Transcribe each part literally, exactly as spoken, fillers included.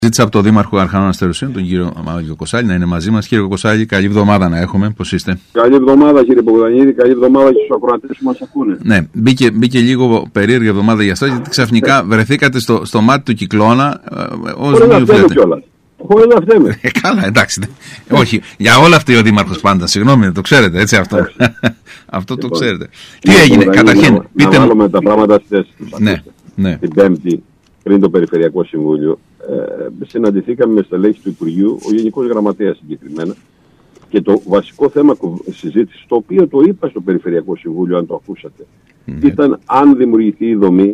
Ζήτησα από τον Δήμαρχο Αρχανών Αστεροσίων, τον κύριο Μαύρο Κοκοσάλη, να είναι μαζί μας. Κύριε Κοκοσάλη, καλή εβδομάδα να έχουμε. Πώς είστε? Καλή εβδομάδα, κύριε Μπογδανίδη, καλή εβδομάδα και στους ακροατές που μας ακούνε. Ναι, μπήκε, μπήκε λίγο περίεργη εβδομάδα για εσάς, γιατί ξαφνικά βρεθήκατε στο, στο μάτι του κυκλώνα. Χωρίς να φταίμε κιόλας. Χωρίς να φταίμε. Ε, καλά, εντάξει. Όχι, για όλα αυτά ο Δήμαρχος πάντα. Συγγνώμη, το ξέρετε, έτσι αυτό. Αυτό το ξέρετε. Τι έγινε, καταρχήν. Να βάλουμε τα πράγματα στη θέση τους. Ναι, ναι. Την Πέμπτη, πριν το Περιφερειακό Συμβούλιο, ε, συναντηθήκαμε με στελέχη του Υπουργείου, ο Γενικός Γραμματέας συγκεκριμένα, και το βασικό θέμα συζήτηση, το οποίο το είπα στο Περιφερειακό Συμβούλιο, αν το ακούσατε, mm-hmm. ήταν αν δημιουργηθεί η δομή,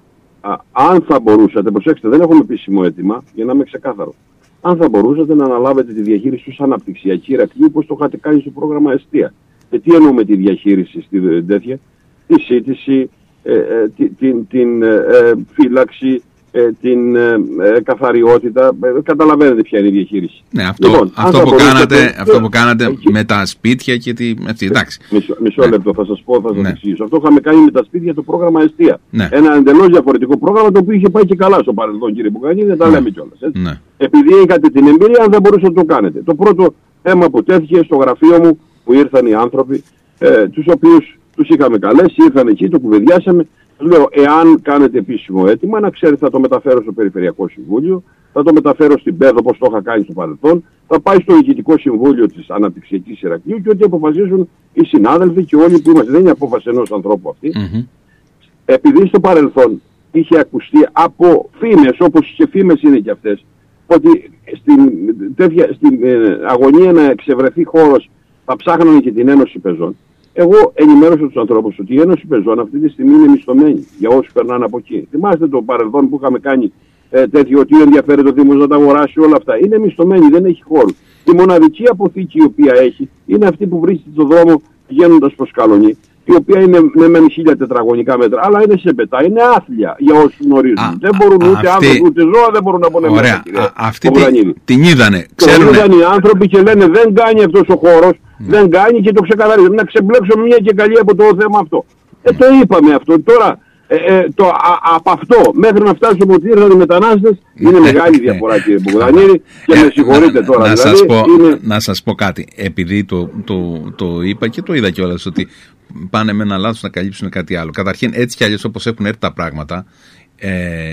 α, αν θα μπορούσατε, προσέξτε, δεν έχουμε επίσημο αίτημα, για να είμαι ξεκάθαρο, αν θα μπορούσατε να αναλάβετε τη διαχείριση ως αναπτυξιακή Ηρακλείου, όπως το είχατε κάνει στο πρόγραμμα Εστία. Και τι εννοούμε τη διαχείριση στη τέτοια, τη σύντηση, ε, ε, την, την, την ε, φύλαξη, την ε, ε, καθαριότητα. Ε, καταλαβαίνετε ποια είναι η διαχείριση. Ναι, αυτό, λοιπόν, αυτό, που, κάνατε, το... αυτό που κάνατε εκεί. Με τα σπίτια και τη... Αυτή, εντάξει. Μισό, μισό ναι. λεπτό θα σας πω, θα σας ναι. εξηγήσω. Αυτό είχαμε κάνει με τα σπίτια το πρόγραμμα Εστία. Ναι. Ένα εντελώς διαφορετικό πρόγραμμα, το οποίο είχε πάει και καλά στο παρελθόν, κύριε Μπουκανίδη, δεν τα ναι. λέμε κιόλας. Ναι. Επειδή είχατε την εμπειρία, αν δεν μπορούσατε να το κάνετε. Το πρώτο θέμα που τέθηκε στο γραφείο μου, που ήρθαν οι άνθρωποι, ε, τους οποίους τους είχαμε καλέσει, ήρθαν εκεί, το κουβεντιάσαμε. Λέω, εάν κάνετε επίσημο αίτημα, να ξέρετε, θα το μεταφέρω στο Περιφερειακό Συμβούλιο, θα το μεταφέρω στην ΠΕΔ όπως το είχα κάνει στο παρελθόν, θα πάει στο Διοικητικό Συμβούλιο της Αναπτυξιακής Ηρακλείου και ό,τι αποφασίζουν οι συνάδελφοι και όλοι που είμαστε. Δεν είναι απόφαση ενός ανθρώπου αυτή. Mm-hmm. Επειδή στο παρελθόν είχε ακουστεί από φήμες, όπως και φήμες είναι και αυτές, ότι στην, τέτοια, στην ε, αγωνία να εξευρεθεί χώρος θα ψάχνανε και την Ένωση Πεζών. Εγώ ενημέρωσα τους ανθρώπους ότι η Ένωση Πεζών αυτή τη στιγμή είναι μισθωμένη για όσους περνάνε από εκεί. Θυμάστε το παρελθόν που είχαμε κάνει ε, τέτοιο, ότι ενδιαφέρεται ο Δήμος να τα αγοράσει, όλα αυτά. Είναι μισθωμένη, δεν έχει χώρο. Η μοναδική αποθήκη η οποία έχει είναι αυτή που βρίσκεται στον δρόμο πηγαίνοντας προς Καλονή, η οποία είναι ναι, με χίλια τετραγωνικά μέτρα, αλλά είναι σε πετά, είναι άθλια για όσους γνωρίζουν. Α, δεν μπορούν α, ούτε άνθρωποι ούτε ζώα, δεν μπορούν να πάνε μέσα. Ωραία, αυτή την, την είδανε. Ξέρουνε. Την είδαν οι άνθρωποι και λένε δεν κάνει αυτός ο χώρος, mm. δεν κάνει και το ξεκαθαρίζουν. Να ξεμπλέξω μια και καλή από το θέμα αυτό. Ε, το είπαμε αυτό. Τώρα, ε, ε, το, α, από αυτό μέχρι να φτάσουμε ότι ήρθαν οι μετανάστες, είναι μεγάλη διαφορά, κύριε Μπογδανίδη, και με συγχωρείτε τώρα. Να, δηλαδή, σας πω, είναι... να σας πω κάτι. Επειδή το, το, το είπα και το είδα κιόλας, ότι πάνε με ένα λάθος να καλύψουν κάτι άλλο. Καταρχήν, έτσι κι αλλιώς όπως έχουν έρθει τα πράγματα, ε,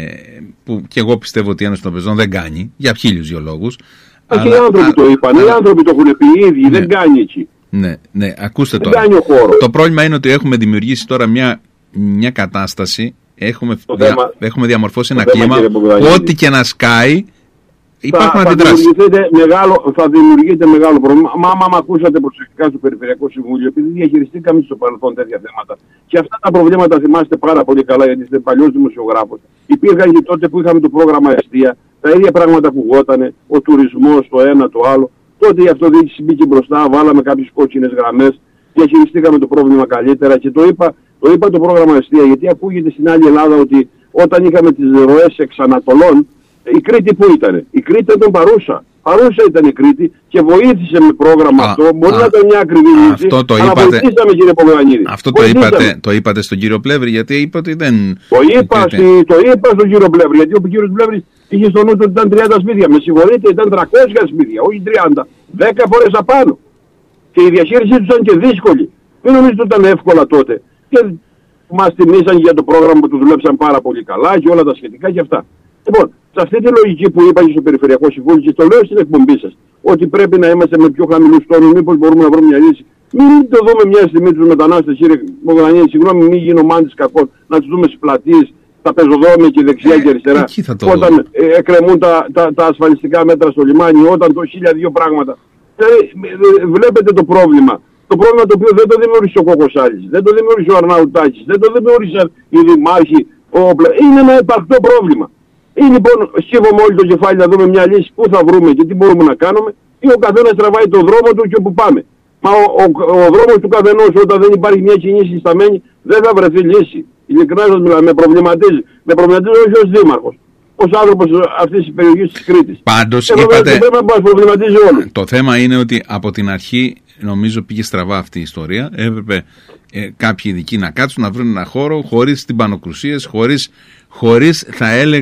που και εγώ πιστεύω ότι η Ένωση των Πεζών δεν κάνει, για χίλιους δυο λόγους. Αλλά, οι άνθρωποι α, το είπαν, α, οι άνθρωποι το έχουν πει οι ίδιοι, ναι, δεν κάνει εκεί. Ναι, ναι, ακούστε δεν τώρα. Κάνει ο χώρος. Το πρόβλημα είναι ότι έχουμε δημιουργήσει τώρα μια, μια κατάσταση, έχουμε, δια, θέμα, έχουμε διαμορφώσει ένα κλίμα, ό,τι και να σκάει, υπάρχουν αντιδράσεις. Μεγάλο, θα δημιουργείται μεγάλο πρόβλημα. Μα άμα ακούσατε προσεκτικά στο Περιφερειακό Συμβούλιο, επειδή διαχειριστήκαμε στο παρελθόν τέτοια θέματα. Και αυτά τα προβλήματα θυμάστε πάρα πολύ καλά, γιατί είστε παλιός δημοσιογράφος. Υπήρχαν και τότε που είχαμε το πρόγραμμα Εστία, τα ίδια πράγματα ακουγότανε, ο τουρισμός, το ένα, το άλλο. Τότε η αυτοδιοίκηση μπήκε μπροστά, βάλαμε κάποιες κόκκινες γραμμές, διαχειριστήκαμε το πρόβλημα καλύτερα και το είπα, το είπα το πρόγραμμα Εστία, γιατί ακούγεται στην άλλη Ελλάδα ότι όταν είχαμε τις ροές εξ Ανατολών, η Κρήτη που ήτανε? Η Κρήτη ήταν παρούσα. Παρούσα ήταν η Κρήτη και βοήθησε με πρόγραμμα α, αυτό. Μπορεί α, να ήταν μια ακριβή λύση, το αλλά είπατε, βοηθήσαμε, κύριε Πογδανίδη. Αυτό το είπατε, το είπατε στον κύριο Πλεύρη, γιατί είπε ότι δεν... Το είπα, στη, το είπα στον κύριο Πλεύρη, γιατί ο κύριος Πλεύρης είχε στο νου του ότι ήταν τριάντα σπίτια. Με συγχωρείτε, ήταν τριακόσια σπίτια, όχι τριάντα. δέκα φορές απάνω. Και η διαχείρισή τους ήταν και δύσκολη. Δεν νομίζω ότι ήταν εύκολα τότε. Και μας τιμήσαν για το πρόγραμμα που του δουλέψαν πάρα πολύ καλά και όλα τα σχετικά και αυτά. Λοιπόν, σε αυτή τη λογική που είπα και στο Περιφερειακό Συμβούλιο και το λέω στην εκπομπή σας, ότι πρέπει να είμαστε με πιο χαμηλούς τόνους, μήπως μπορούμε να βρούμε μια λύση. Μην το δούμε μια στιγμή τους μετανάστες, κύριε Μπογδανίδη, συγγνώμη, μην γίνω μάντης κακός, να τους δούμε στις πλατείες, τα πεζοδρόμια και δεξιά και αριστερά, όταν ε, εκκρεμούν τα, τα, τα ασφαλιστικά μέτρα στο λιμάνι, όταν το χίλια δύο πράγματα. Δηλαδή, βλέπετε το πρόβλημα. Το πρόβλημα το οποίο δεν το δημιούργησε ο Κοκοσάλης, δεν το δημιούργησε ο Αρναουτάκης, δεν το δημιούργησαν οι δημάρχοι. Είναι ένα υπαρκτό πρόβλημα. Ή λοιπόν σκύβουμε όλοι το κεφάλι να δούμε μια λύση, πού θα βρούμε και τι μπορούμε να κάνουμε, ή ο καθένας τραβάει το δρόμο του και όπου πάμε. Μα ο, ο, ο δρόμος του καθενός, όταν δεν υπάρχει μια κοινή συσταμένη, δεν θα βρεθεί λύση. Ειλικρινά σας μιλάω, με προβληματίζει. Με προβληματίζει όχι ως δήμαρχος, ως άνθρωπος αυτής της περιοχής της Κρήτης. Πάντως και είπατε, πρέπει να μας προβληματίζει όλους. Το θέμα είναι ότι από την αρχή νομίζω πήγε στραβά αυτή η ιστορία. Έπρεπε ε, κάποιοι ειδικοί να κάτσουν να βρουν ένα χώρο χωρίς τυμπανοκρουσίες, χωρίς, χωρίς θα έλεγα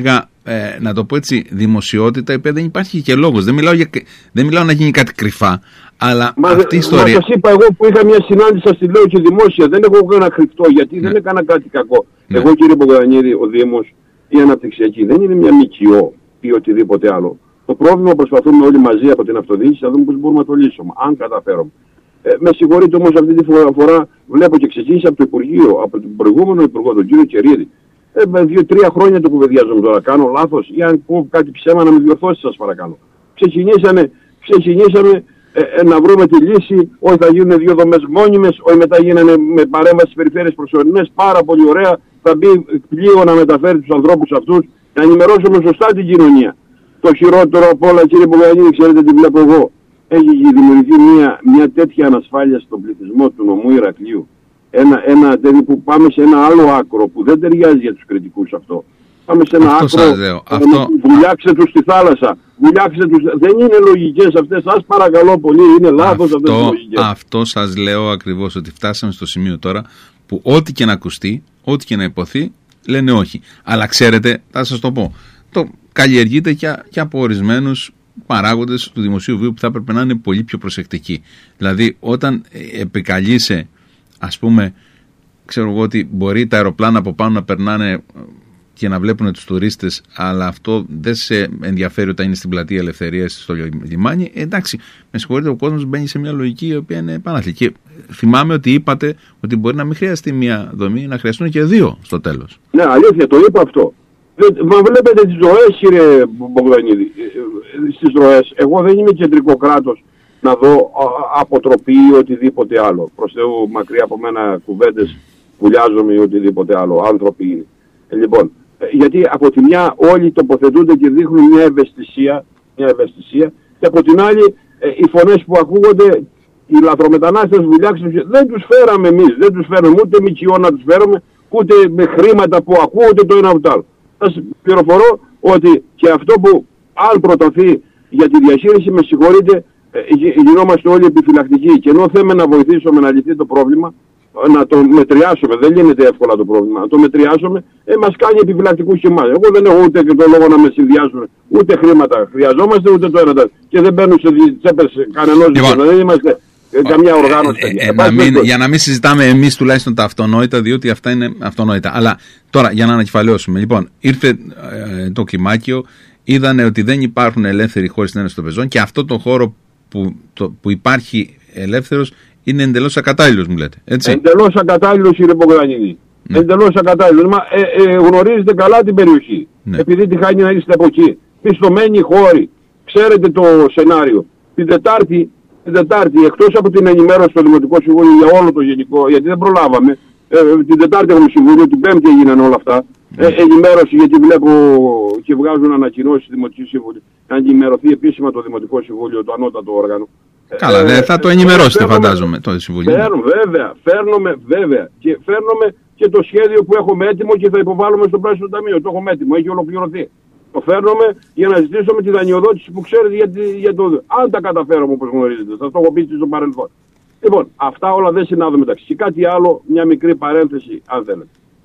ε, να το πω έτσι, δημοσιότητα, η οποία δεν υπάρχει και λόγος. Δεν μιλάω, για, δεν μιλάω να γίνει κάτι κρυφά, αλλά μα, αυτή η ιστορία... Μα σας είπα εγώ που είχα μια συνάντηση, σας τη λέω και δημόσια, δεν έχω κανένα κρυφτό, γιατί ναι. δεν έκανα κάτι κακό. Ναι. Εγώ, κύριε Μπογδανίδη, ο Δήμος, η αναπτυξιακή δεν είναι μια ΜΚΟ ή οτιδήποτε άλλο. Το πρόβλημα προσπαθούμε όλοι μαζί από την αυτοδιοίκηση να δούμε πώς μπορούμε να το λύσουμε, αν καταφέρουμε. Ε, με συγχωρείτε όμως αυτή τη φορά βλέπω και ξεκίνησα από το Υπουργείο, από τον προηγούμενο Υπουργό, τον κύριο Κερίδη. Ε, με δύο-τρία χρόνια το κουβεντιάζομαι τώρα. Κάνω λάθος ή αν πω κάτι ψέμα να με διορθώσει, σας παρακαλώ. Ξεκινήσαμε, ξεκινήσαμε ε, ε, να βρούμε τη λύση, όχι θα γίνουν δύο δομές μόνιμες, όχι μετά γίνανε με παρέμβαση στις περιφέρειες προσωρινές, πάρα πολύ ωραία. Θα μπει πλοίο να μεταφέρει τους ανθρώπους αυτούς, να ενημερώσουμε σωστά την κοινωνία. Το χειρότερο από όλα, κύριε Μπογδανίδη, ξέρετε τι βλέπω εγώ. Έχει δημιουργηθεί μια, μια τέτοια ανασφάλεια στον πληθυσμό του νομού Ηρακλείου. Ένα, ένα τέτοιο που πάμε σε ένα άλλο άκρο που δεν ταιριάζει για τους κριτικούς αυτό. Πάμε σε ένα αυτό άκρο που αυτό... βουλιάξτε τους στη θάλασσα. Βουλιάξτε τους... Δεν είναι λογικές αυτές. Σας παρακαλώ πολύ, είναι λάθος αυτές τις λογικές. Αυτό σας λέω ακριβώς, ότι φτάσαμε στο σημείο τώρα που ό,τι και να ακουστεί, ό,τι και να υποθεί, λένε όχι. Αλλά ξέρετε, θα σας το πω, το καλλιεργείται και, και από ορισμένους παράγοντες του δημοσίου βίου που θα έπρεπε να είναι πολύ πιο προσεκτικοί. Δηλαδή, όταν επικαλείσαι, ας πούμε, ξέρω εγώ ότι μπορεί τα αεροπλάνα από πάνω να περνάνε και να βλέπουν τους τουρίστες, αλλά αυτό δεν σε ενδιαφέρει όταν είναι στην πλατεία Ελευθερίας στο λιμάνι, εντάξει, με συγχωρείτε, ο κόσμος μπαίνει σε μια λογική η οποία είναι επανάληπτη. Και θυμάμαι ότι είπατε ότι μπορεί να μην χρειαστεί μια δομή, να χρειαστούν και δύο στο τέλος. Ναι, αλήθεια, το είπα αυτό. Μα βλέπετε τις ροές, κύριε Μπογδανίδη, στις ροές. Εγώ δεν είμαι κεντρικό κράτος να δω αποτροπή ή οτιδήποτε άλλο. Προς Θεού, μακριά από μένα κουβέντες, βουλιάζομαι ή οτιδήποτε άλλο. Άνθρωποι είναι. Ε, λοιπόν, γιατί από τη μια όλοι τοποθετούνται και δείχνουν μια ευαισθησία, μια ευαισθησία και από την άλλη ε, οι φωνές που ακούγονται, οι λαθρομετανάστες βουλιάξεις, δεν τους φέραμε εμείς, δεν τους φέραμε ούτε ΜΚΟ να τους φέρουμε, ούτε με χρήματα που ακούγονται το ένα από το άλλο. Σας πληροφορώ ότι και αυτό που αν προταθεί για τη διαχείριση, με συγχωρείτε, ε, γινόμαστε όλοι επιφυλακτικοί και ενώ θέλουμε να βοηθήσουμε να λυθεί το πρόβλημα, να το μετριάσουμε, δεν λύνεται εύκολα το πρόβλημα, να το μετριάσουμε, ε, μας κάνει επιφυλακτικούς και εμάς. Εγώ δεν έχω ούτε και το λόγο να με συνδυάσουν, ούτε χρήματα χρειαζόμαστε, ούτε το ένα. Και δεν μπαίνουν σε τσέπες κανενός, λοιπόν, δεν είμαστε ε, καμιά οργάνωση. Ε, ε, ε, να μην, για να μην συζητάμε εμείς τουλάχιστον τα αυτονόητα, διότι αυτά είναι αυτονόητα. Αλλά τώρα για να ανακεφαλαιώσουμε, λοιπόν, ήρθε ε, το κλιμάκιο, είδανε ότι δεν υπάρχουν ελεύθεροι χώροι στην Ένωση των Πεζών και αυτό το χώρο που, το, που υπάρχει ελεύθερος είναι εντελώς ακατάλληλος, μου λέτε. Έτσι. Εντελώς ακατάλληλος, κύριε Μπογδανίδη. Ναι. Εντελώς ακατάλληλος. Μα ε, ε, γνωρίζετε καλά την περιοχή. Ναι. Επειδή τη χάνει να είστε από εκεί. Πιστωμένοι χώροι. Ξέρετε το σενάριο. Την Τετάρτη, την Τετάρτη, εκτός από την ενημέρωση στο Δημοτικό Συμβούλιο για όλο το γενικό, γιατί δεν προλάβαμε, ε, την Τετάρτη έχουμε Συμβούλιο, την Πέμπτη έγιναν όλα αυτά. Ναι. Ε, ενημέρωση, γιατί βλέπω και βγάζουν ανακοινώσεις στο Δημοτικό Συμβούλιο. Να ενημερωθεί επίσημα το Δημοτικό Συμβούλιο, το ανώτατο όργανο. Καλά, ε, θα το ενημερώσετε, φαντάζομαι, το Συμβουλίο. Φέρνουμε, βέβαια, φέρνουμε, βέβαια. Και φέρνουμε και το σχέδιο που έχουμε έτοιμο και θα υποβάλουμε στο Πράσινο Ταμείο. Το έχουμε έτοιμο, έχει ολοκληρωθεί. Το φέρνουμε για να ζητήσουμε τη δανειοδότηση που ξέρετε για, τη, για το... Αν τα καταφέρουμε, όπως γνωρίζετε, θα το έχω πει στο παρελθόν. Λοιπόν, αυτά όλα δεν συνάδουν μεταξύ. Και κάτι άλλο, μια μικρή παρένθεση, αν θέλετε.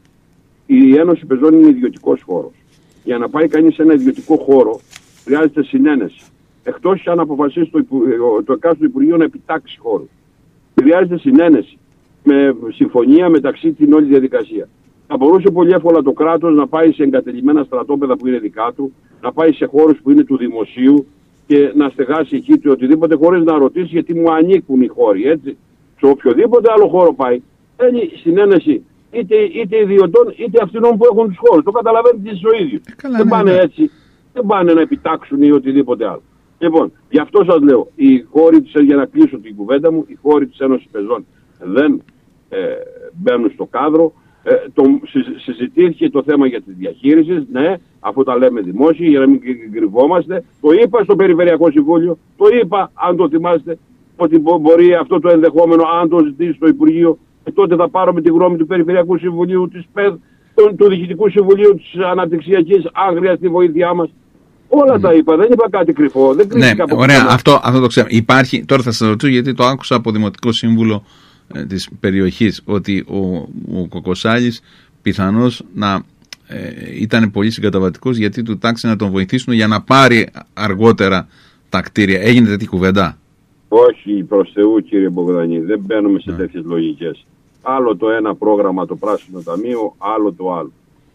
Η Ένωση Πεζών είναι ιδιωτικός χώρος. Για να πάει κανείς σε ένα ιδιωτικό χώρο, χρειάζεται συνένεση. Εκτός αν αποφασίσει το, το εκάστοτε Υπουργείο να επιτάξει χώρους. Χρειάζεται συνένεση με συμφωνία μεταξύ την όλη διαδικασία. Θα μπορούσε πολύ εύκολα το κράτος να πάει σε εγκατελειμμένα στρατόπεδα που είναι δικά του, να πάει σε χώρους που είναι του δημοσίου και να στεγάσει εκεί του οτιδήποτε χωρίς να ρωτήσει γιατί μου ανήκουν οι χώροι. Έτσι. Σε οποιοδήποτε άλλο χώρο πάει, θέλει συνένεση είτε, είτε ιδιωτών είτε αυτών που έχουν τους χώρους. Το καταλαβαίνετε εσείς ο ίδιος. Ε, δεν πάνε έτσι, δεν πάνε να επιτάξουν ή οτιδήποτε άλλο. Λοιπόν, γι' αυτό σας λέω, οι χώροι της, για να κλείσω την κουβέντα μου, οι χώροι της Ένωσης Πεζών δεν ε, μπαίνουν στο κάδρο. Ε, το, συζητήθηκε το θέμα για τη διαχείριση, ναι, αφού τα λέμε δημόσια, για να μην κρυβόμαστε. Το είπα στο Περιφερειακό Συμβούλιο, το είπα, αν το θυμάστε, ότι μπορεί αυτό το ενδεχόμενο, αν το ζητήσει στο Υπουργείο, ε, τότε θα πάρουμε τη γνώμη του Περιφερειακού Συμβουλίου, της ΠΕΔ, του, του Διοικητικού Συμβουλίου της Αναπτυξιακής, αν χρειαστεί βοήθειά μας. Όλα mm. τα είπα, δεν είπα κάτι κρυφό. Δεν ναι, ωραία, αυτό, αυτό το ξέρω. Υπάρχει, τώρα θα σας ρωτήσω, γιατί το άκουσα από Δημοτικό Σύμβουλο ε, της περιοχής, ότι ο, ο Κοκοσάλης πιθανώς να ε, ήταν πολύ συγκαταβατικός, γιατί του τάξε να τον βοηθήσουν για να πάρει αργότερα τα κτίρια. Έγινε τέτοια κουβέντα? Όχι, προς Θεού κύριε Μπογδανίδη, δεν μπαίνουμε σε yeah. τέτοιες λογικές. Άλλο το ένα πρόγραμμα, το Πράσινο Ταμείο, άλλο το άλλο.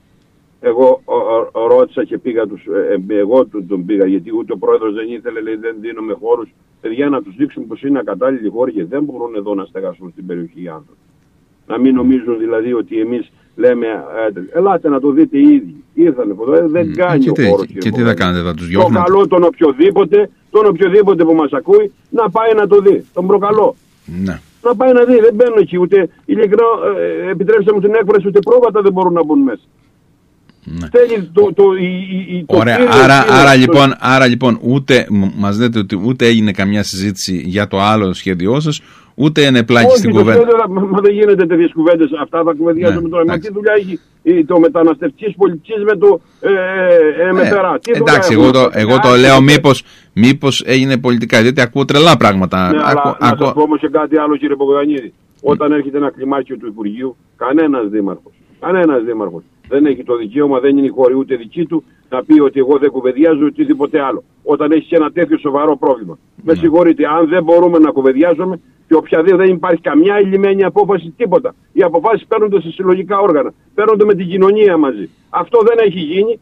Εγώ ο, ο, ρώτησα και πήγα τους, ε, εγώ του, τον πήγα, γιατί ούτε ο πρόεδρος δεν ήθελε, λέει, δεν δίνουμε χώρους. Παιδιά, να τους δείξουν πως είναι ακατάλληλοι χώροι και δεν μπορούν εδώ να στεγαστούν στην περιοχή οι άνθρωποι. Να μην νομίζουν δηλαδή ότι εμείς λέμε, ε, ελάτε να το δείτε οι ίδιοι. Ήρθανε εδώ, δεν mm. κάνει και ο χώρος. Και, και τι θα κάνετε, θα τους διώχνετε? Το καλό τον οποιοδήποτε, τον οποιοδήποτε που μας ακούει, να πάει να το δει. Τον προκαλώ. Ναι. Να πάει να δει, δεν μπαίνουν εκεί ούτε, ειλικρινά, ε, επιτρέψτε μου την έκφραση, ούτε πρόβατα δεν μπορούν να μπουν μέσα. Ναι. Θέλει το, το, η, η, το Ωραία, κύριο, άρα, κύριο, άρα, το... λοιπόν, άρα λοιπόν ούτε μας λέτε ότι ούτε έγινε καμιά συζήτηση για το άλλο σχέδιό σας, ούτε είναι πλάκι στην κουβέντα. Μα, μα δεν γίνεται τέτοιες κουβέντες, αυτά θα κουβεντιάζουμε ναι, τώρα. Μα τι δουλειά έχει το μεταναστευτικής πολιτικής με το ε, ε, με πέρα. Ε, εντάξει, εγώ το, εγώ το λέω μήπως, μήπως έγινε πολιτικά, διότι ακούω τρελά πράγματα. Ναι, ακού, αλλά ακού... να σας πω όμως και κάτι άλλο κύριε Μπογδανίδη. Όταν έρχεται ένα κλιμάκιο του Υπουργείου, κανένας δήμαρχος, κανένας δήμαρχος δεν έχει το δικαίωμα, δεν είναι η χώρη ούτε δική του, να πει ότι εγώ δεν κουβεντιάζω οτιδήποτε άλλο. Όταν έχει ένα τέτοιο σοβαρό πρόβλημα. Mm. Με συγχωρείτε, αν δεν μπορούμε να κουβεντιάζουμε και οποιαδήποτε δεν υπάρχει καμιά ηλυμένη απόφαση, τίποτα. Οι αποφάσεις παίρνονται σε συλλογικά όργανα, παίρνονται με την κοινωνία μαζί. Αυτό δεν έχει γίνει.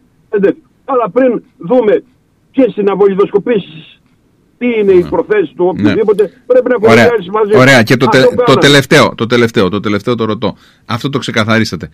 Αλλά πριν δούμε ποιες είναι αβολιδοσκοπήσεις, τι είναι οι προθέσεις του οποιοδήποτε, ναι. πρέπει να κουβεντιάζεις μαζί. Ωραία, και το, τε, το, τελευταίο, το τελευταίο, το τελευταίο το ρωτώ. Αυτό το ξεκαθαρίσατε.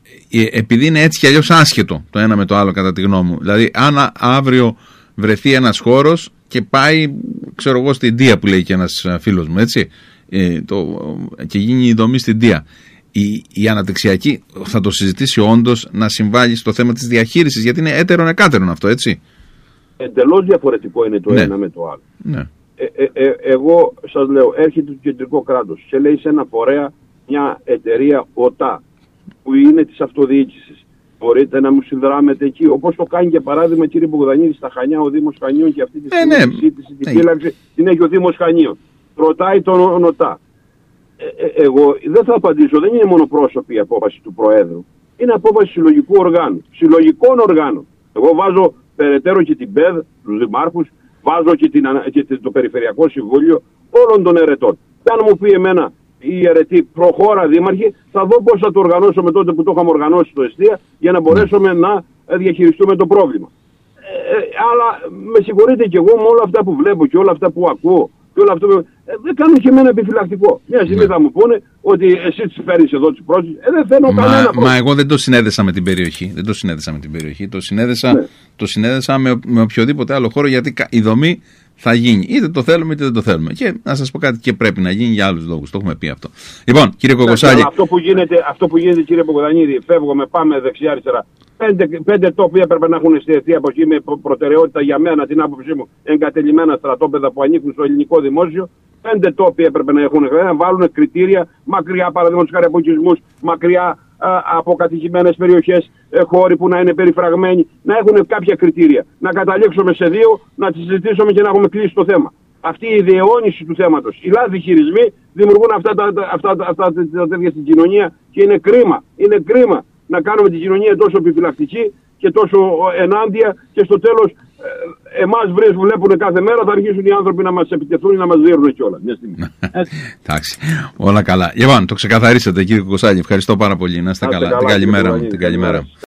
Επειδή είναι έτσι κι αλλιώς άσχετο το ένα με το άλλο, κατά τη γνώμη μου. Δηλαδή, αν αύριο βρεθεί ένας χώρος και πάει, ξέρω εγώ, στην Δία που λέει και ένας φίλος μου, έτσι, ε, το, και γίνει η δομή στην Δία. Η, η αναπτυξιακή θα το συζητήσει όντως να συμβάλλει στο θέμα της διαχείρισης, γιατί είναι έτερον εκάτερον αυτό, έτσι. Εντελώς διαφορετικό είναι το ναι. ένα με το άλλο. Ναι. Ε, ε, ε, εγώ σας λέω, έρχεται το κεντρικό κράτος και λέει σε ένα φορέα, μια εταιρεία ΟΤΑ, που είναι της αυτοδιοίκησης. Μπορείτε να μου συνδράμετε εκεί, όπως το κάνει για παράδειγμα κύριε Μπογδανίδη στα Χανιά ο Δήμος Χανίων, και αυτή τη στιγμή ε, ναι. τη σύντηση, την φύλαξη ε. την έχει ο Δήμος Χανίων. Ρωτάει τον ΟΤΑ. Ε, ε, εγώ δεν θα απαντήσω, δεν είναι μονοπρόσωπη η απόφαση του Προέδρου. Είναι απόφαση συλλογικού οργάνου, συλλογικών οργάνων. Εγώ βάζω περαιτέρω και την ΠΕΔ, τους δημάρχους, βάζω και, την, και το Περιφερειακό Συμβούλιο όλων των ερετών. Και αν μου πει εμένα η αιρετή προχώρα δήμαρχη, θα δω πώς θα το οργανώσουμε τότε που το είχαμε οργανώσει στο Εστία, για να μπορέσουμε να διαχειριστούμε το πρόβλημα. Ε, αλλά με συγχωρείτε και εγώ με όλα αυτά που βλέπω και όλα αυτά που ακούω και όλα αυτά που... Ε, δεν κάνουν και εμένα επιφυλακτικό. Μια στιγμή ναι. θα μου πούνε ότι εσύ τις φέρεις εδώ τις πρόσφυγες. Ε, δεν θέλω κανένα πρόβλημα. Μα εγώ δεν το συνέδεσα με την περιοχή. Δεν το συνέδεσα με την περιοχή. Το συνέδεσα, ναι. το συνέδεσα με, με οποιοδήποτε άλλο χώρο, γιατί η δομή θα γίνει. Είτε το θέλουμε είτε δεν το θέλουμε. Και να σας πω κάτι, και πρέπει να γίνει για άλλους λόγους. Το έχουμε πει αυτό. Λοιπόν, κύριε Κοκοσάλη. Αυτό που γίνεται, αυτό που γίνεται κύριε Μπογδανίδη, φεύγουμε, πάμε δεξιά-αριστερά. Πέντε, πέντε τόποι έπρεπε να έχουν εστιαστεί από εκεί με προτεραιότητα για μένα, την άποψή μου, εγκατελειμμένα στρατόπεδα που ανήκουν στο ελληνικό δημόσιο. Πέντε τόποι έπρεπε να έχουν, να βάλουν κριτήρια μακριά, παραδείγματος χάρη από οικισμούς, μακριά α, από κατοικημένες περιοχές, ε, χώροι που να είναι περιφραγμένοι, να έχουν κάποια κριτήρια. Να καταλήξουμε σε δύο, να τις συζητήσουμε και να έχουμε κλείσει το θέμα. Αυτή η ιδεαιώνιση του θέματος, οι λάθη χειρισμοί δημιουργούν αυτά τα, αυτά, αυτά, αυτά τα τέτοια στην κοινωνία και είναι κρίμα. Είναι κρίμα να κάνουμε την κοινωνία τόσο επιφυλακτική και τόσο ενάντια και στο τέλος ε, εμάς βρες βλέπουν κάθε μέρα, θα αρχίσουν οι άνθρωποι να μας επιτεθούν ή να μας δίνουν κιόλας. Μια στιγμή. Εντάξει, όλα καλά. Λοιπόν, το ξεκαθαρίσατε κύριε Κοκοσάλη, ευχαριστώ πάρα πολύ. Να είστε καλά. Την καλημέρα μου.